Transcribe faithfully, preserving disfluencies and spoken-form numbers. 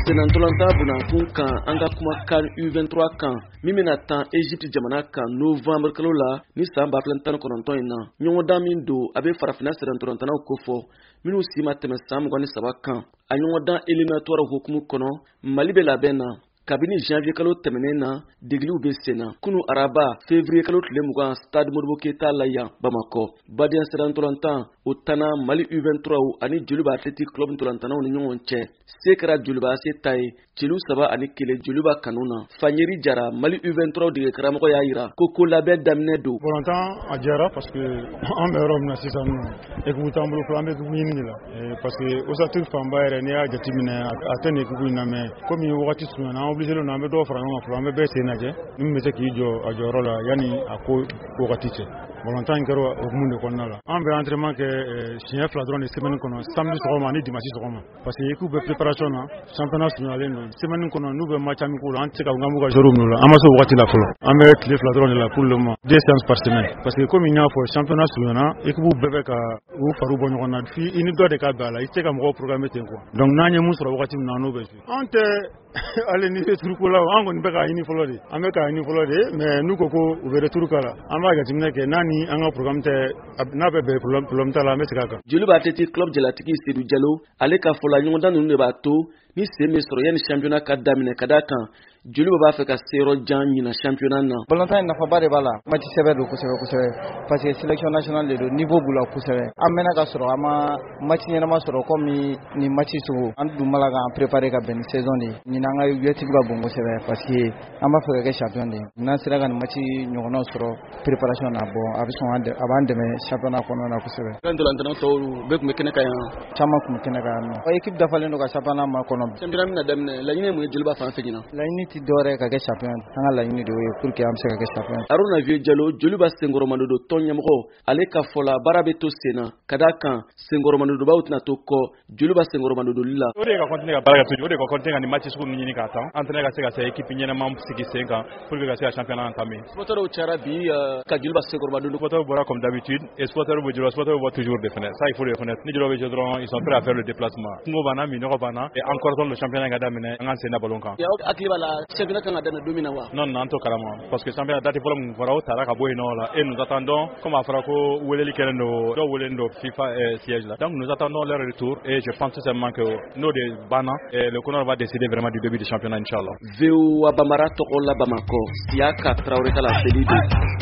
Senantolanta buna kun kan an ka kuma kan U vingt-trois kan min bɛna tan Egypte jamana kan novembre kalo la ni san ba fila tan ni kɔnɔntɔn in na. Ɲɔgɔndan min don a bɛ farafinna senantolantanaw ko fɔ minnu si ma tɛmɛ san mugan ni saba kan. A ɲɔgɔndan éliminatoire hukumu kɔnɔ Mali bɛ labɛn na. Kabini janvier kalo tɛmɛnen na degiliw bɛ senna. Kunu araba février kalo tile mugan stade Modibo Keyita la yan Bamako. Badien senantolantan o tana Mali U vingt-trois ani Joliba Athletic Club ntolantanaw ni ɲɔgɔn cɛ. Se kɛra Joliba ase ta ye celu saba ani kelen Joliba kanu na. Fanyeri Jara Mali U vingt-trois dege karamɔgɔ y'a yira ko ko labɛn daminɛ don. Volantan a diyara parce que an bɛ yɔrɔ min na sisan nɔ équipe t'an bolo fɔlɔ an bɛ équipe ɲini de la parce que ossature fanba yɛrɛ n'i y'a jateminɛ a tɛ nin équipe in na mais comme wagati surunyana an obligé don an bɛ dɔw fara ɲɔgɔn kan fɔlɔ an bɛ bɛɛ sen lajɛ ni min bɛ se k'i jɔ a jɔyɔrɔ la yanni a ko wagati cɛ. Volantan in kɛra hukumu de kɔnɔna la. An bɛ entraînement kɛ siɲɛ fila dɔrɔn de semaine kɔnɔ samedi sɔgɔma ani dimanche sɔgɔma parce que équipe bɛ préparation na championnat surunyalen don semaine kɔnɔ n'u bɛ match amical la an tɛ se ka n ka joueurs minnu la an ma se o wagati la fɔlɔ an bɛ tile fila dɔrɔn de la pour le moment deux séances par semaine parce que comme n y'a fɔ championnat surunyana équipe bɛɛ bɛ ka u fariw bɔ ɲɔgɔn na f'i i ni dɔ de ka bɛn a la i tɛ se ka mɔgɔw programmer ten quoi donc n'an ye mun sɔrɔ wagati min na an n'o bɛ jouer an tɛ ale ni retour ko la an kɔni bɛ k'a ɲini fɔlɔ de an bɛ k'a ɲini fɔlɔ de mais n'u ko ko u bɛ retour k'a la an b'a jateminɛ kɛ n'a ni an ka programme tɛ n'a bɛ bɛn problème problème t'a la an bɛ segin a kan. Joliba Athletic Club jalatigi Seydou Diallo ale ka fɔ la ɲɔgɔndan ninnu de b'a to ni sen bɛ sɔrɔ yanni championnat ka daminɛ ka d'a kan Joliba b'a fɛ ka se yɔrɔ jan ɲina championnat na. Volantan nafaba de b'a la match sɛbɛ don kosɛbɛ kosɛbɛ parce que sélection nationale de don niveau b'u la kosɛbɛ an mɛnna ka sɔrɔ an ma match ɲɛnama sɔrɔ comme ni match sugu an dun b'a la k'an préparer ka bɛn ni saison de ɲina an ka objectif ka bon kosɛbɛ parce que an b'a fɛ ka kɛ champion de n'an sera ka nin match ɲɔgɔnnaw sɔrɔ préparation na bon a bɛ sɔn a b'an dɛmɛ championnat kɔnɔna na kosɛbɛ. Ntolantanaw tɔw bɛɛ tun bɛ kɛnɛ kan yan. Caman tun bɛ kɛnɛ kan yan nɔ. Équipe dafalen don ka championnat ma kɔnɔ. Championnat bɛna daminɛ laɲini ye mun ye Joliba fan fɛ ɲina. Laɲini tɛ dɔwɛrɛ ka kɛ champion an ka laɲini de ye pour que an bɛ se ka kɛ champion. Haruna Vieux Diallo Joliba Senkɔrɔmadodo tɔn ɲɛmɔgɔ ale ka fɔ la baara bɛ to sen na ka d'a kan Senkɔrɔmadodobaw tɛna to kɔ Joliba Senkɔrɔmadodoli la. O de ka continuer ka baara kɛ toujours o de ka continuer ka nin match sugu ɲini k'a tan entraîneur ka se ka se équipe ɲɛnama sigi sen kan pour que ka se ka championnat entamer. Supporters cayara bi ka Joliba Senkɔrɔmadodo. Supporters bɔra comme d'habitude et supporters bɛ Joliba supporters bɛ toujours de fenêtre ça il faut le reconnaître ni Joliba bɛ jouer dɔrɔn ils sont prêts à faire le déplacement. Kungo b'an na minɔgɔ b'an na et encore le championnat ka daminɛ an ka sen da ballon kan. Hakili b'a la championnat kan ka daminɛ don min na wa. Non non an t'o kalama parce que championnat date fɔlɔ min fɔra o taara ka bɔ yen nɔ la et nous attendons comme a fɔra ko weleli kɛlen don dɔw welelen don FIFA siège la donc nous attendons leur retour et je pense tout simplement que n'o de banna et le Kɔnɔ va décider vraiment du début du championnat inchallah. V O A Bambara tɔgɔ la Bamako Siaka Traoré ka la seli de.